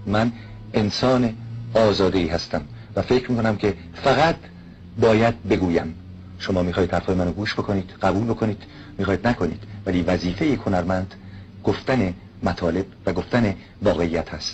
من انسان آزاده‌ای هستم و فکر میکنم که فقط باید بگویم. شما میخواید حرفای منو گوش بکنید، قبول بکنید، میخواید نکنید، ولی وظیفه یک هنرمند گفتن مطالب و گفتن واقعیت هست.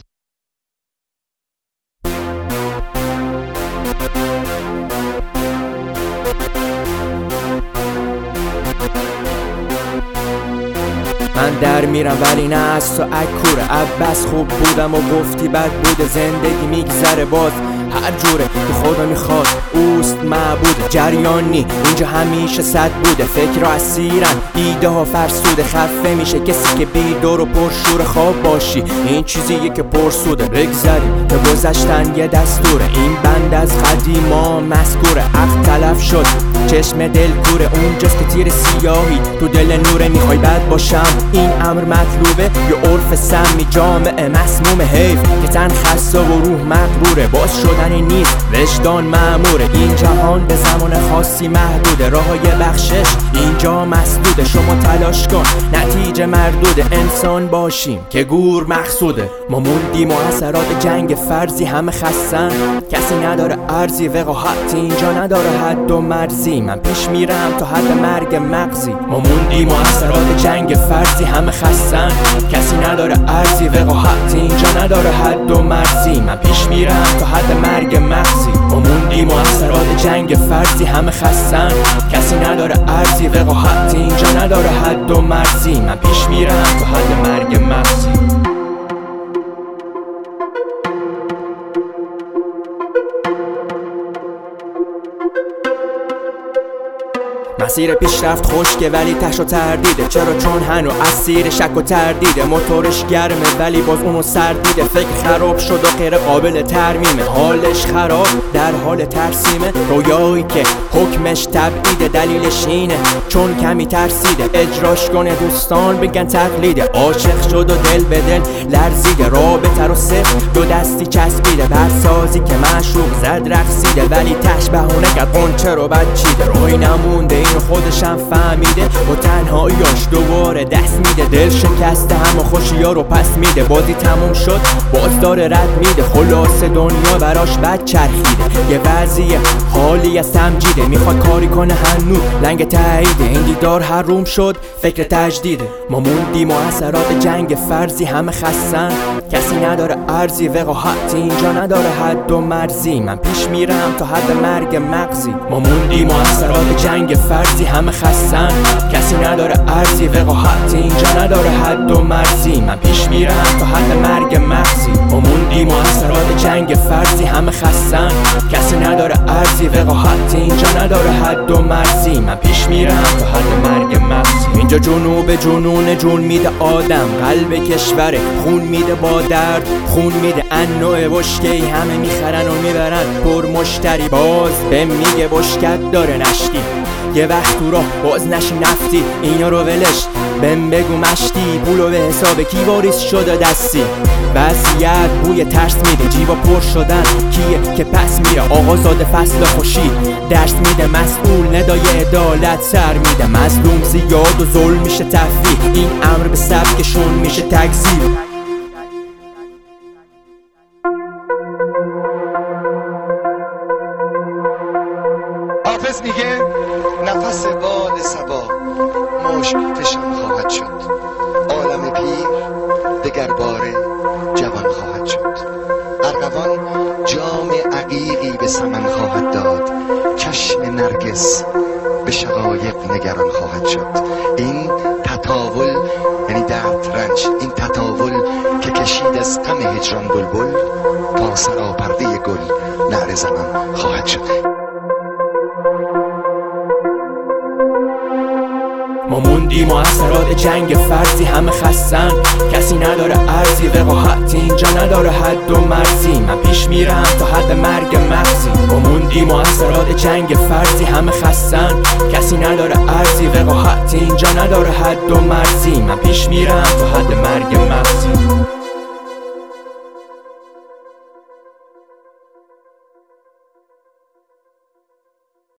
من در میرم ولی نه از تو اکوره. عباس خوب بودم و گفتی بد بوده. زندگی میگذره باز هر جوره که خدا میخواد اوست معبود. جریان نی اینجا همیشه صد بوده. فکر اسیرن ایده ها فرسوده. خفه میشه کسی که بیدار و پرشور خواب باشی. این چیزیه که پرسوده. بگذاریم که گذشتن یه دستوره. این بند از قدیما مذکوره. عقل تلف شد چشم دل کوره. اونجاست که تیر سیاهی تو دل نوره. میخوای بد باشم این امر مطلوبه یا عرف سمی جامعه مسموم. حیف که تن خسته و روح مغروره. باز شدنی نیست وجدان مأموره. این جهان به زمان خاصی محدوده. راههای بخشش اینجا مسدوده. شما تلاش کن نتیجه مردوده. انسان باشیم که گور مقصوده. ما موندیم و اثرات جنگ فرضی همه خستن. کسی نداره ارزی وقاحت اینجا نداره حد و مرزی. من پیش میرم تا حد مرگ مغزی. ما موندیم و اثرات جنگ فرضی همه خستن. کسی نداره ارزی وقاحت اینجا نداره حد و مرزی. من پیش میرم تا حد مرگ مغزی. ما موندیم و اثرات جنگ فرضی همه خستن. کسی نداره ارزی وقاحت اینجا نداره حد و مرزی. من پیش میرم تا حد مرگ مغزی. مسیر پیشرفت خشکه ولی تش و تردیده. چرا؟ چون هنو اسیر شک و تردیده. موتورش گرمه ولی باز اونو سردیده. فکر خراب شد و غیر قابل ترمیمه. حالش خراب در حال ترسیمه. رویایی که حکمش تبعیده. دلیلش اینه چون کمی ترسیده. اجراش کنه دوستان بگن تقلیده. عاشق شد و دل به دل لرزیده. رابطه رو صفر دو دستی چسبیده. برسازی که معشوق زد رقصیده ولی تش بهونه کرد قنچه رو بچیده. روی نمونده اینو خودشم فهمیده. با تنهاییاش دوباره دست میده. دل شکسته همه خوشیا رو پس میده. بازی تموم شد باز داره رد میده. خلاص دنیا براش بد چرخیده. یه وضعیه حالی از سمجیده. میخواد کاری کنه هنوز لنگ تاییده. این دیدار حروم شد فکر تجدیده. ما موندیم و اثرات جنگ فرضی همه خستن. کسی نداره ارزی وقاحت اینجا نداره حد و مرزی. من پیش میرم تا حد مرگ مغزی. ما موندیم و اثرات جنگ فرضی همه خستن. کسی نداره ارزی وقاحت اینجا نداره حد و مرزی. من پیش میرم تا حد مرگ مغزی. ما موندیم و اثرات جنگ فرضی همه خستن. کسی نداره ارزی وقاحت اینجا نداره حد و مرزی. من پیش میرم تا حد مرگ مغزی. اینجا جنوب جنون جون میده آدم. قلب کشوره خون میده با درد. خون میده انواع بشکه‌ای همه میخرن و میبرن پر مشتری. باز به میگه بشکت داره نشتی. یه وقت تو راه باز نشی نفتی. اینا رو ولش بهم بگو مشتی. پولو به حساب کی واریز شده دستی. وصیت بوی ترس میده. جیبا پر شدن کیه که پس میره. آقازاده فصل خوشی درس میده. مسئول ندای عدالت سر میده. مظلوم زیاد و ظلم میشه تفریح. این امر به سبکشون میشه تکذیب. حافظ میگه نفس باد صبا مشک فشان خواهد شد. عالم پیر دگر باره جوان خواهد شد. ارغوان جام عقیقی به سمن خواهد داد. چشم نرگس به شقایق نگران خواهد شد. این تطاول یعنی درد رنج. این تطاول که کشید از غم هجران بلبل تا سراپرده گل نعره زنان خواهد شد. ما موندیم و اثرات جنگ فرضی همه خستن. کسی نداره ارزی وقاحت اینجا نداره حد و مرزی. من پیش میرم تا حد مرگ مغزی. ما موندیم و اثرات جنگ فرضی همه خستن. کسی نداره ارزی وقاحت اینجا نداره حد و مرزی. من پیش میرم تا حد مرگ مغزی.